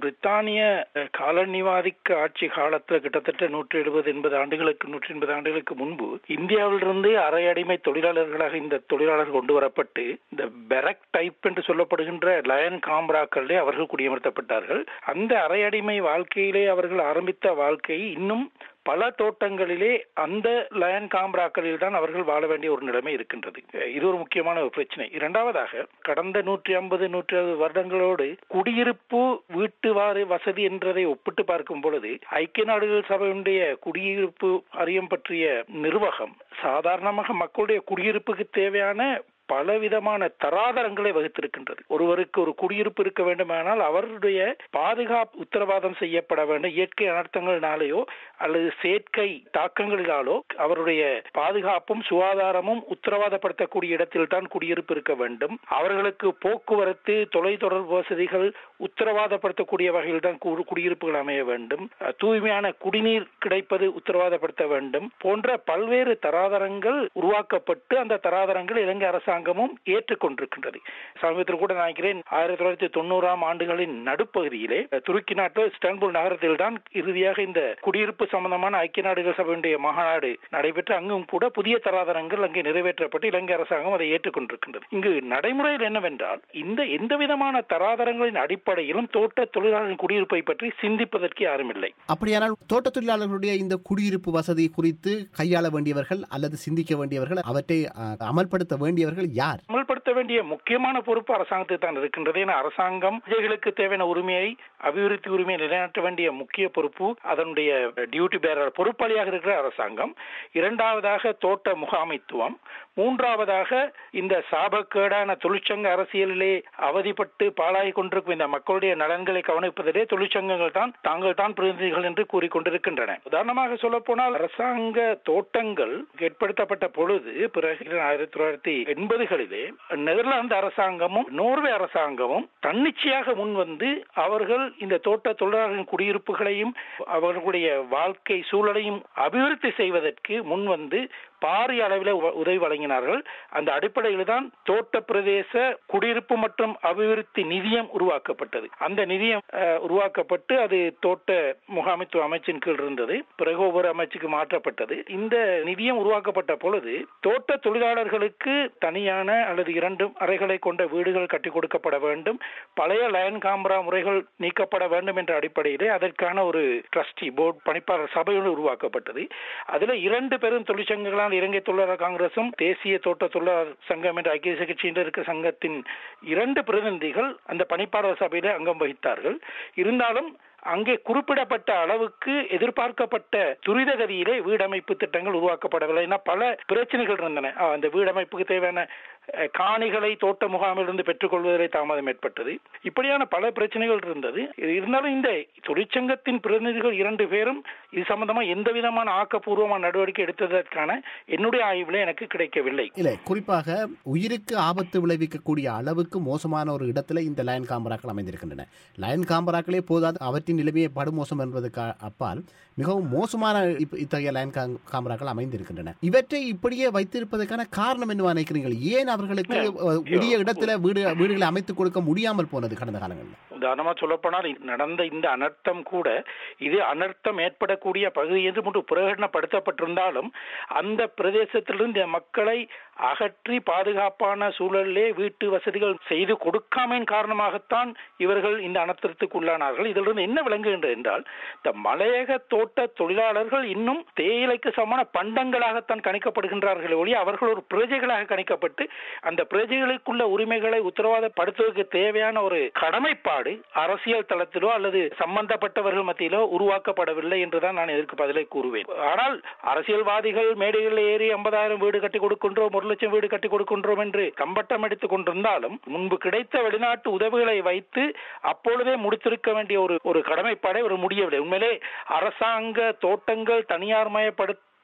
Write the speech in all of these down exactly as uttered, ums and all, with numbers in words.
பிரித்தானிய காலனிவாதிக்க ஆட்சி காலத்தில் கிட்டத்தட்ட நூற்றி எழுபது எண்பது ஆண்டுகளுக்கு நூற்றி எண்பது ஆண்டுகளுக்கு முன்பு இந்தியாவிலிருந்து அரையடிமை தொழிலாளர்களாக இந்த தொழிலாளர்கள் கொண்டு வரப்பட்டு இந்த பெரக் டைப் என்று சொல்லப்படுகின்ற லயன் காம்ராக்களிலே அவர்கள் குடியமர்த்தப்பட்டார்கள். அந்த அரையடிமை வாழ்க்கையிலே அவர்கள் ஆரம்பித்த வாழ்க்கை இன்னும் பல தோட்டங்களிலே அந்த லயன் காம்ராக்களில் தான் அவர்கள் வாழ வேண்டிய ஒரு நிலைமை இருக்கின்றது. இது ஒரு முக்கியமான ஒரு பிரச்சனை. இரண்டாவதாக, கடந்த நூற்றி ஐம்பது நூற்றி அறுபது வருடங்களோடு குடியிருப்பு வீட்டு வாரி வசதி என்றதை ஒப்பிட்டு பார்க்கும் பொழுது ஐக்கிய நாடுகள் சபையுடைய குடியிருப்பு வாரியம் பற்றிய நிர்வாகம் சாதாரணமாக மக்களுடைய குடியிருப்புக்கு தேவையான பலவிதமான தராதரங்களை வகுத்திருக்கின்றது. ஒருவருக்கு ஒரு குடியிருப்பு இருக்க வேண்டுமானால் அவருடைய பாதுகாப்பு உத்தரவாதம் செய்யப்பட வேண்டும். இயற்கை அனர்த்தங்களினாலேயோ அல்லது செயற்கை தாக்கங்களினாலோ அவருடைய பாதுகாப்பும் சுகாதாரமும் உத்தரவாதப்படுத்தக்கூடிய இடத்தில் தான் குடியிருப்பு இருக்க வேண்டும். அவர்களுக்கு போக்குவரத்து, தொலைத்தொடர்பு வசதிகள் உத்தரவாதப்படுத்தக்கூடிய வகையில் தான் குடியிருப்புகள் அமைய வேண்டும். தூய்மையான குடிநீர் கிடைப்பது உத்தரவாதப்படுத்த வேண்டும் போன்ற பல்வேறு தராதரங்கள் உருவாக்கப்பட்டு அந்த தராதரங்கள் இலங்கை அரசாங்கம் ஏற்றுக்கொண்டிருக்கின்றது. சமீபத்தில் கூட நினைக்கிறேன் ஆயிரத்தி தொள்ளாயிரத்தி தொண்ணூறாம் ஆண்டுகளின் நடுப்பகுதியிலே துருக்கி நாட்டில் இஸ்தான்புல் நகரத்தில் தான் இறுதியாக இந்த குடியிருப்பு சம்பந்தமான ஐக்கிய நாடுகள் சபையுடைய மாநாடு நடைபெற்று அங்கும் கூட புதிய தராதரங்கள் அங்கே நிறைவேற்றப்பட்டு இலங்கை அரசாங்கம் அதை ஏற்றுக்கொண்டிருக்கின்றது. இங்கு நடைமுறையில் என்னவென்றால் இந்த எந்த விதமான தராதரங்களின் அடிப்படையிலும் தோட்ட தொழிலாளர்களின் குடியிருப்பை பற்றி சிந்திப்பதற்கு யாரும் இல்லை. அப்படியானால் தோட்ட தொழிலாளர்களுடைய இந்த குடியிருப்பு வசதி குறித்து கையாள வேண்டியவர்கள் அல்லது சிந்திக்க வேண்டியவர்கள், அவற்றை அமல்படுத்த வேண்டியவர்கள் யார்? அமல்படுத்த வேண்டிய முக்கியமான பொறுப்பு அரசாங்கத்துக்கு தான் இருக்கின்றது. ஏன்னா அரசாங்கம் பிரஜைகளுக்கு தேவையான உரிமையை, அபிவிருத்தி உரிமையை நிலைநாட்ட வேண்டிய முக்கிய பொறுப்பு அதனுடைய டியூட்டி பேரர், பொறுப்பாளியாக இருக்கிற அரசாங்கம். இரண்டாவதாக தோட்ட முகாமைத்துவம். மூன்றாவதாக இந்த சாபக்கேடான தொழிற்சங்க அரசியலிலே அவதிப்பட்டு பாழாகி கொண்டிருக்கும் இந்த மக்களுடைய நலன்களை கவனிப்பதிலே தொழிற்சங்கங்கள் தான் தாங்கள் தான் பிரதிநிதிகள் என்று கூறிக்கொண்டிருக்கின்றன. உதாரணமாக சொல்ல போனால் அரசாங்க தோட்டங்கள் ஏற்படுத்தப்பட்ட பொழுது பிறகு ஆயிரத்தி தொள்ளாயிரத்தி எண்பதுகளிலே நெதர்லாந்து அரசாங்கமும் நோர்வே அரசாங்கமும் தன்னிச்சையாக முன் வந்து அவர்கள் இந்த தோட்ட தொழிலாளர்களின் குடியிருப்புகளையும் அவர்களுடைய வாழ்க்கை சூழலையும் அபிவிருத்தி செய்வதற்கு முன் வந்து பாரிய அளவில் உதவி வழங்கினார்கள். அந்த அடிப்படையில் தான் தோட்ட பிரதேச குடியிருப்பு மற்றும் அபிவிருத்தி நிதியம் உருவாக்கப்பட்டது. அந்த நிதியம் உருவாக்கப்பட்டு அது தோட்ட முகாமைத்துவ அமைச்சின் கீழ் இருந்தது. பிறகு ஒவ்வொரு அமைச்சுக்கு மாற்றப்பட்டது. இந்த நிதியம் உருவாக்கப்பட்ட பொழுது தோட்ட தொழிலாளர்களுக்கு தனியான அல்லது இரண்டு அறைகளை கொண்ட வீடுகள் கட்டிக் கொடுக்கப்பட வேண்டும். பழைய லயன் காம்ரா முறைகள் நீக்கப்பட வேண்டும் என்ற அடிப்படையிலே அதற்கான ஒரு ட்ரஸ்டி போர்டு, பணிப்பாளர் சபையோடு உருவாக்கப்பட்டது. அதில் இரண்டு பெரும் தொழிற்சங்கங்களான இலங்கை தொழிலாளர் காங்கிரசும் தேசிய தோட்ட தொழிலாளர் சங்கம் என்ற ஐக்கிய தேசிய கட்சியின் இருக்கிற சங்கத்தின் இரண்டு பிரதிநிதிகள் அந்த பணிப்பாளர் சபையிலே அங்கம் வகித்தார்கள். இருந்தாலும் அங்கே குறிப்பிடப்பட்ட அளவுக்கு எதிர்பார்க்கப்பட்ட துரித கதியிலே வீடமைப்பு திட்டங்கள் உருவாக்கப்படவில்லை. பல பிரச்சனைகள் இருந்தன. அந்த வீடமைப்புக்கு தேவையான காணிகளை தோட்ட முகாமிலிருந்து பெற்றுக்கொள்வதிலே தாமதம் ஏற்பட்டது. இப்படியான பல பிரச்சனைகள் இருந்தது. இருந்தாலும் இந்த தொழிற்சங்கத்தின் பிரதிநிதிகள் இரண்டு பேரும் இது சம்பந்தமா எந்த விதமான ஆக்கப்பூர்வமான நடவடிக்கை எடுத்ததற்கான என்னுடைய ஆய்வுல எனக்கு கிடைக்கவில்லை. இல்லை, குறிப்பாக உயிருக்கு ஆபத்து விளைவிக்கக்கூடிய அளவுக்கு மோசமான ஒரு இடத்துல இந்த லயன் காம்பராக்கள் அமைந்திருக்கின்றன. லயன் காம்பராக்களே போதாது, அவற்றின் நிலைமையை படுமோசம் என்பதற்கு அப்பால் மிகவும் மோசமான இத்தகைய லயன் காம்பராக்கள் அமைந்திருக்கின்றன. இவற்றை இப்படியே வைத்திருப்பதற்கான காரணம் என்ன நினைக்கிறீர்கள்? ஏன் அவர்களுக்கு உரிய இடத்துல வீடு வீடுகளை அமைத்துக் கொடுக்க முடியாமல் போனது கடந்த காலங்களில்? உதாரணமா சொல்லப்போனால் நடந்த இந்த அனர்த்தம் கூட இது அனர்த்தம் ஏற்படக்கூடிய பகுதி என்று முன்பு பிரகடனப்படுத்தப்பட்டிருந்தாலும் அந்த பிரதேசத்திலிருந்து மக்களை அகற்றி பாதுகாப்பான சூழலிலே வீட்டு வசதிகள் செய்து கொடுக்காமையின் காரணமாகத்தான் இவர்கள் இந்த அனர்த்தத்துக்கு உள்ளானார்கள். இதிலிருந்து என்ன விளங்குகின்றது என்றால் இந்த மலையக தோட்ட தொழிலாளர்கள் இன்னும் தேயிலைக்கு சமமான பண்டங்களாகத்தான் கணிக்கப்படுகின்றார்கள் ஒழிய அவர்கள் ஒரு பிரஜைகளாக கணிக்கப்பட்டு அந்த பிரஜைகளுக்குள்ள உரிமைகளை உத்தரவாதப்படுத்துவதற்கு தேவையான ஒரு கடமைப்பாடு அரசியல் தளத்திலோ அல்லது சம்பந்தப்பட்டவர்கள் மத்தியிலோ உருவாக்கப்படவில்லை என்றுதான் நான் இதற்கு பதிலை கூறுவேன். ஆனால் அரசியல்வாதிகள் மேடைகளில் ஏறி ஐம்பதாயிரம் வீடு கட்டி கொடுக்கின்றோம், ஒரு லட்சம் வீடு கட்டி கொடுக்கின்றோம் என்று கம்பட்டம் அடித்துக் கொண்டிருந்தாலும் முன்பு கிடைத்த வெளிநாட்டு உதவிகளை வைத்து அப்பொழுதே முடித்திருக்க வேண்டிய ஒரு ஒரு கடமைப்பாடை ஒரு முடியவில்லை. உண்மையிலே அரசாங்க தோட்டங்கள் தனியார் மயப்படுத்த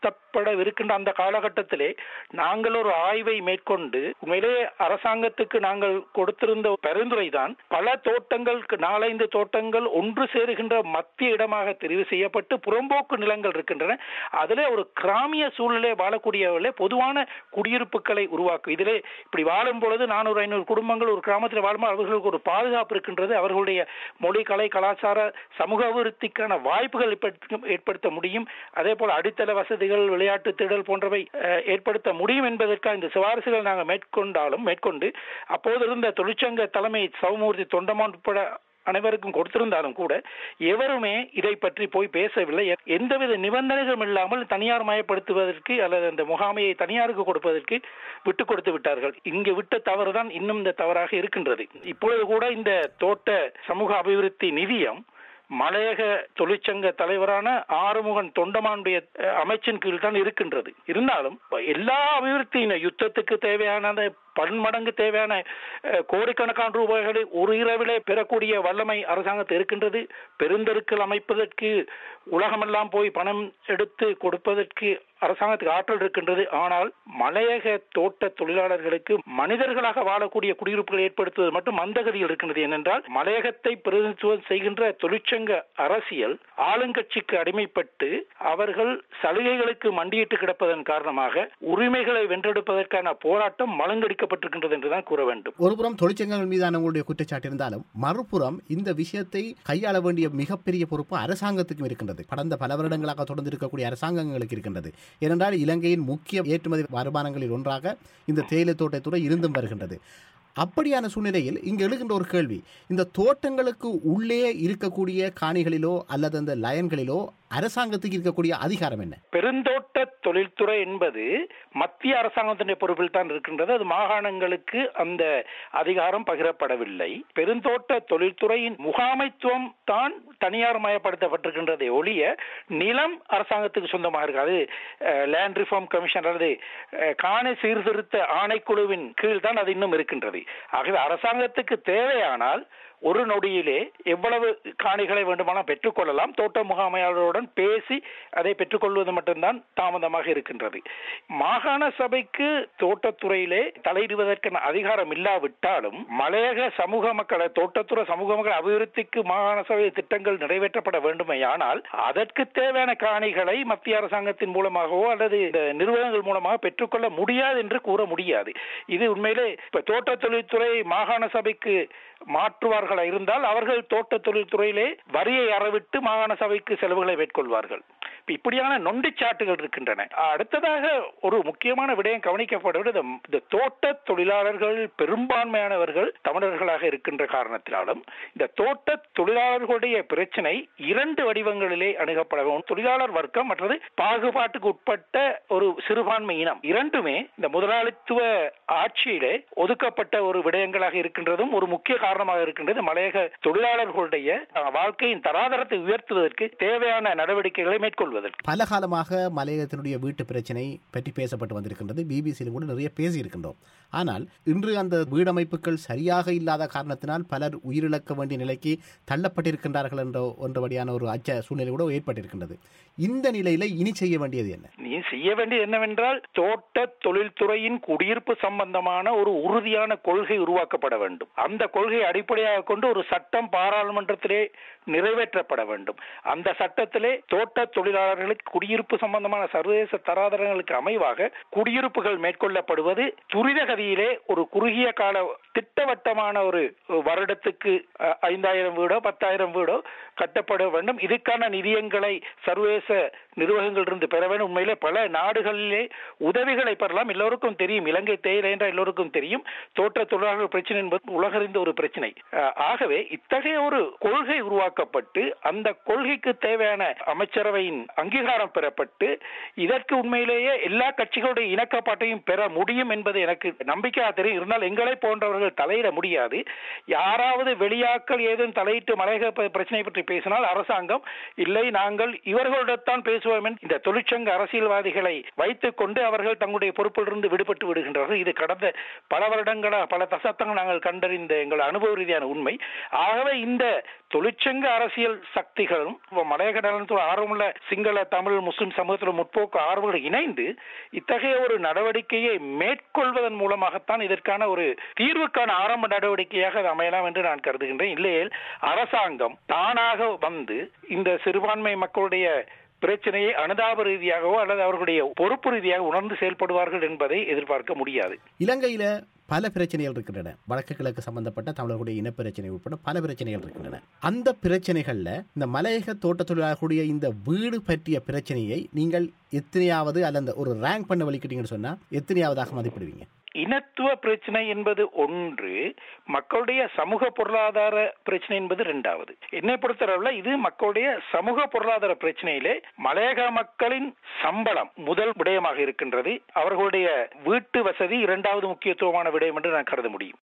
இருக்கின்ற அந்த காலகட்டத்திலே நாங்கள் ஒரு ஆய்வை மேற்கொண்டு உண்மையிலேயே அரசாங்கத்துக்கு நாங்கள் கொடுத்திருந்த பரிந்துரை தான் பல தோட்டங்கள் நாலந்து தோட்டங்கள் ஒன்று சேருகின்ற மத்திய இடமாக தெரிவு செய்யப்பட்டு புறம்போக்கு நிலங்கள் இருக்கின்றன. அதிலே ஒரு கிராமிய சூழ்நிலை வாழக்கூடியவர்களே பொதுவான குடியிருப்புகளை உருவாக்கும். இதிலே இப்படி வாழும் பொழுது நானூறு ஐநூறு குடும்பங்கள் ஒரு கிராமத்தில் வாழும் அவர்களுக்கு ஒரு பாதுகாப்பு இருக்கின்றது. அவர்களுடைய மொழி கலை கலாச்சார சமூக அபிவிருத்திக்கான வாய்ப்புகள் ஏற்படுத்த முடியும். அதே போல அடித்தள வசதிகள் விளையாட்டு திடல் போன்றவை ஏற்படுத்த முடியும் என்பதற்காக இந்த சிபாரிசுகள் நாங்கள் மேற்கொண்டாலும் மேற்கொண்டு அப்போது இருந்த தொழிற்சங்க தலைமை சௌமூர்த்தி தொண்டமான் உட்பட அனைவருக்கும் கொடுத்திருந்தாலும் கூட எவருமே இதை பற்றி போய் பேசவில்லை. எந்தவித நிபந்தனைகளும் இல்லாமல் தனியார் மயப்படுத்துவதற்கு அல்லது அந்த முகாமையை தனியாருக்கு கொடுப்பதற்கு விட்டு கொடுத்து விட்டார்கள். இங்கு விட்ட தவறுதான் இன்னும் இந்த தவறாக இருக்கின்றது. இப்பொழுது கூட இந்த தோட்ட சமூக அபிவிருத்தி நிதியம் மலையக தொழிற்சங்க தலைவரான ஆறுமுகன் தொண்டமானுடைய அமைச்சின் கீழ் தான் இருக்கின்றது. இருந்தாலும் எல்லா அபிவிருத்தியின் யுத்தத்துக்கு தேவையான பன்மடங்கு தேவையான கோடிக்கணக்கான ரூபாய்களை ஒரு இரவிலே பெறக்கூடிய வல்லமை அரசாங்கத்தில் இருக்கின்றது. பெருந்தெருக்கள் அமைப்பதற்கு உலகமெல்லாம் போய் பணம் எடுத்து கொடுப்பதற்கு அரசாங்கத்துக்கு ஆற்றல் இருக்கின்றது. ஆனால் மலையக தோட்ட தொழிலாளர்களுக்கு மனிதர்களாக வாழக்கூடிய குடியிருப்புகளை ஏற்படுத்துவது மட்டும் மந்தகதியில் இருக்கின்றது. ஏனென்றால் மலையகத்தை பிரதிநிதித்துவம் செய்கின்ற தொழிற்சங்க அரசியல் ஆளுங்கட்சிக்கு அடிமைப்பட்டு அவர்கள் சலுகைகளுக்கு மண்டியிட்டு கிடப்பதன் காரணமாக உரிமைகளை வென்றெடுப்பதற்கான போராட்டம் மலங்கடிக்கப்பட்டிருக்கின்றது என்றுதான் கூற வேண்டும். ஒருபுறம் தொழிற்சங்கங்கள் மீதான உங்களுடைய குற்றச்சாட்டு இருந்தாலும் மறுபுறம் இந்த விஷயத்தை கையாள வேண்டிய மிகப்பெரிய பொறுப்பு அரசாங்கத்துக்கும் இருக்கின்றது. கடந்த பல வருடங்களாக தொடர்ந்து இருக்கக்கூடிய அரசாங்கங்களுக்கு இருக்கின்றது. ஏனென்றால் இலங்கையின் முக்கிய ஏற்றுமதி வருமானங்களில் ஒன்றாக இந்த தேயிலை தோட்டத்துறை இருந்தும் வருகின்றது. அப்படியான சூழ்நிலையில் இங்கு எழுகின்ற ஒரு கேள்வி, இந்த தோட்டங்களுக்கு உள்ளே இருக்கக்கூடிய காணிகளிலோ அல்லது அந்த லயன்களிலோ அரசாங்கத்துக்கு இருக்கக்கூடிய அதிகாரம் என்ன? பெருந்தோட்ட தொழில்துறை என்பது மத்திய அரசாங்கத்தினுடைய பொறுப்பில் தான் இருக்கின்றது. அது மாகாணங்களுக்கு அந்த அதிகாரம் பகிரப்படவில்லை. பெருந்தோட்ட தொழில்துறையின் முகாமைத்துவம் தான் தனியார் மயப்படுத்தப்பட்டிருக்கின்றதை ஒழிய நிலம் அரசாங்கத்துக்கு சொந்தமாக இருக்காது. லேண்ட் ரிஃபார்ம் கமிஷன் அல்லது காணி சீர்திருத்த ஆணைக்குழுவின் கீழ் தான் அது இன்னும் இருக்கின்றது. ஆகவே அரசாங்கத்துக்கு தேவையானால் ஒரு நொடியிலே எவ்வளவு காணிகளை வேண்டுமானால் பெற்றுக்கொள்ளலாம். தோட்ட முகாமையாளருடன் பேசி அதை பெற்றுக்கொள்வது மட்டும்தான் தாமதமாக இருக்கின்றது. மாகாண சபைக்கு தோட்டத்துறையிலே தலையிடுவதற்கான அதிகாரம் இல்லாவிட்டாலும் மலையக சமூக மக்களை தோட்டத்துறை சமூக மக்கள் அபிவிருத்திக்கு மாகாண சபை திட்டங்கள் நிறைவேற்றப்பட வேண்டுமையானால் அதற்கு தேவையான காணிகளை மத்திய அரசாங்கத்தின் மூலமாகவோ அல்லது நிறுவனங்கள் மூலமாக பெற்றுக்கொள்ள முடியாது என்று கூற முடியாது. இது உண்மையிலே இப்ப தோட்ட தொழில்துறை மாகாண சபைக்கு மாற்றுவார்கள் இருந்தால் அவர்கள் தோட்ட தொழில்துறையிலே வரியை அறவிட்டு மாகாண சபைக்கு செலவுகளை மேற்கொள்வார்கள். இப்படியான நொண்டிச்சாட்டுகள் இருக்கின்றன. அடுத்ததாக ஒரு முக்கியமான விடயம் கவனிக்கப்படுவது இந்த தோட்ட தொழிலாளர்கள் பெரும்பான்மையானவர்கள் தமிழர்களாக இருக்கின்ற காரணத்தினாலும் இந்த தோட்ட தொழிலாளர்களுடைய பிரச்சனை இரண்டு வடிவங்களிலே அணுகப்பட வேண்டும். தொழிலாளர் வர்க்கம் மற்றது பாகுபாட்டுக்கு உட்பட்ட ஒரு சிறுபான்மை இனம் இரண்டுமே இந்த முதலாளித்துவ ஆட்சியிலே ஒதுக்கப்பட்ட ஒரு விடயங்களாக இருக்கின்றதும் ஒரு முக்கிய காரணமாக இருக்கின்றது. மலையக தொழிலாளர்களுடைய வாழ்க்கையின் தராதரத்தை உயர்த்துவதற்கு தேவையான நடவடிக்கைகளை மேற்கொள்வது. பல காலமாக மலையகத்தினுடைய வீட்டு பிரச்சனை பற்றி பேசப்பட்டு வந்திருக்கின்றது. பிபிசியில் கூட நிறைய பேசி இருக்கின்றோம். ஆனால் இன்று அந்த வீடமைப்புகள் சரியாக இல்லாத காரணத்தினால் பலர் உயிரிழக்க வேண்டிய நிலைக்கு தள்ளப்பட்டிருக்கின்றார்கள் என்ற ஒன்றபடியான ஒரு அச்ச சூழ்நிலை கூட ஏற்பட்டிருக்கின்றது. இந்த நிலையில இனி செய்ய வேண்டியது என்ன? நீ செய்ய வேண்டியது என்னவென்றால் தோட்ட தொழில்துறையின் குடியிருப்பு சம்பந்தமான ஒரு உறுதியான கொள்கை உருவாக்கப்பட வேண்டும். அந்த கொள்கையை அடிப்படையாக கொண்டு ஒரு சட்டம் பாராளுமன்றத்திலே நிறைவேற்றப்பட வேண்டும். அந்த சட்டத்திலே தோட்ட தொழிலாளர்களுக்கு குடியிருப்பு சம்பந்தமான சர்வதேச தராதரங்களுக்கு அமைவாக குடியிருப்புகள் மேற்கொள்ளப்படுவது துரித கதியிலே ஒரு குறுகிய கால திட்டவட்டமான ஒரு வருடத்துக்கு ஐந்தாயிரம் வீடோ பத்தாயிரம் வீடோ கட்டப்பட வேண்டும். இதுக்கான நிதியங்களை சர்வதேச நிறுவனங்கள் இருந்து பெற வேண்டும். உண்மையிலே பல நாடுகளிலே உதவிகளை பெறலாம். எல்லோருக்கும் தெரியும், இலங்கை தேயிலை என்ற எல்லோருக்கும் தெரியும். தோட்ட தொழிலாளர்கள் பிரச்சனை என்பது உலகறிந்த ஒரு பிரச்சனை. ஆகவே இத்தகைய ஒரு கொள்கை உருவாக்கப்பட்டு அந்த கொள்கைக்கு தேவையான அமைச்சரவையின் அங்கீகாரம் பெறப்பட்டு இதற்கு உண்மையிலேயே எல்லா கட்சிகளுடைய இணக்கப்பாட்டையும் பெற முடியும் என்பது எனக்கு நம்பிக்கையாக தெரியும். இருந்தால் எங்களை போன்றவர்கள் தலையிட முடியாது. யாராவது வெளியாக்கள் ஏதும் தலையிட்டு மலையக பிரச்சனை பற்றி பேசினால் அரசாங்கம் இல்லை நாங்கள் இவர்களிடத்தான் பேச பேசுவோம் இந்த தொழிற்சங்க அரசியல்வாதிகளை வைத்துக் கொண்டு அவர்கள் தங்களுடைய பொறுப்பிலிருந்து விடுபட்டு விடுகின்றார்கள். இது கடந்த பல வருடங்களாக பல தசாப்தங்கள் நாங்கள் கண்டறிந்த எங்கள் அனுபவ ரீதியான உண்மை. ஆகவே இந்த தொழிற்சங்க அரசியல் சக்திகளும் மலையக நலனத்தில் ஆர்வமுள்ள சிங்கள தமிழ் முஸ்லிம் சமூகத்தில் முற்போக்கு ஆர்வலர்கள் இணைந்து இத்தகைய ஒரு நடவடிக்கையை மேற்கொள்வதன் மூலமாகத்தான் இதற்கான ஒரு தீர்வுக்கான ஆரம்ப நடவடிக்கையாக அது அமையலாம் என்று நான் கருதுகின்றேன். இல்லையேல் அரசாங்கம் தானாக வந்து இந்த சிறுபான்மை மக்களுடைய பிரச்சனையை அனுதாப ரீதியாகவோ அல்லது அவர்களுடைய பொறுப்பு ரீதியாக உணர்ந்து செயல்படுவார்கள் என்பதை எதிர்பார்க்க முடியாது. இலங்கையில பல பிரச்சனைகள் இருக்கின்றன. வடக்கு கிழக்கு சம்பந்தப்பட்ட தமிழர்களுடைய இனப்பிரச்சனை உட்பட பல பிரச்சனைகள் இருக்கின்றன. அந்த பிரச்சனைகள்ல இந்த மலையக தோட்ட தொழிலாளர்களுடைய இந்த வீடு பற்றிய பிரச்சனையை நீங்கள் எத்தனையாவது அல்லது ஒரு ரேங்க் பண்ண வலிக்கிட்டீங்கன்னு சொன்னா எத்தனையாவதாக மதிப்பிடுவீங்க? இனத்துவ பிரச்சனை என்பது ஒன்று, மக்களுடைய சமூக பொருளாதார பிரச்சனை என்பது இரண்டாவது. என்னை பொறுத்தளவில் இது மக்களுடைய சமூக பொருளாதார பிரச்சனையிலே மலையக மக்களின் சம்பளம் முதல் விடயமாக இருக்கின்றது. அவர்களுடைய வீட்டு வசதி இரண்டாவது முக்கியத்துவமான விடயம் என்று நான் கருத முடியும்.